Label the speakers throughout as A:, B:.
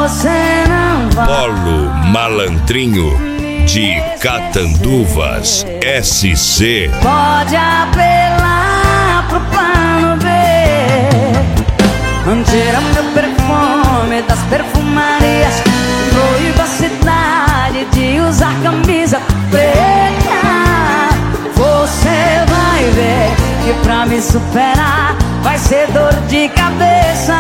A: você não vai.
B: Polo Malandrinho de Catanduvas, SC.
A: Pode apelar pro plano B. Tira meu perfume das perfumarias. Proíba a cidade de usar camisa preta. Você vai ver que pra me superar vai ser dor de cabeça.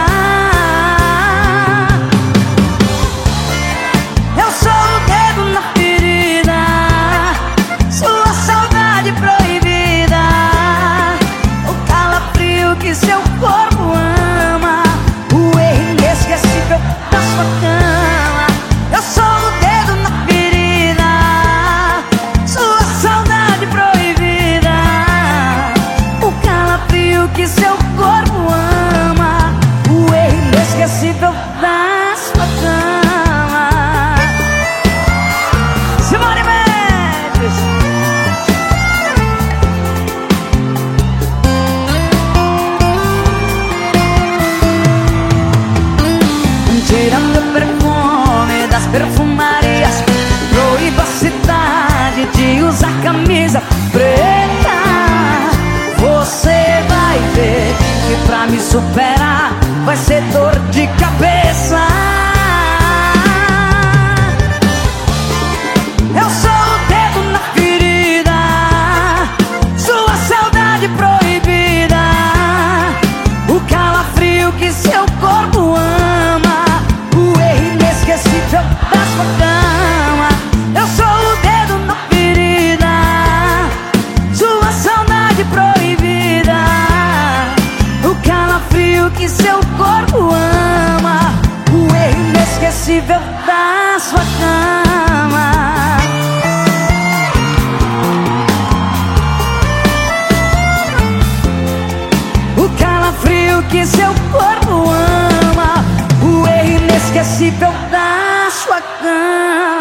A: Eu sou o dedo na ferida, sua saudade proibida, o calafrio que seu corpo ama, o erro inesquecível da sua cama. Eu sou o dedo na ferida, sua saudade proibida, o calafrio que seu corpo ama, o erro inesquecível da sua cama. Simone Mendes. Tirando o perfume das perfumarias, proíba a cidade de usar camisa preta. Você vai ver que pra me superar vai ser dor de cabeça. Eu sou o dedo na ferida, sua saudade proibida, o calafrio que seu corpo ama, o erro inesquecível da sua cama. Eu sou o dedo na ferida, sua saudade proibida, o calafrio que seu corpo ama, o erro inesquecível da sua cama. O calafrio que seu corpo ama, o erro inesquecível da sua cama.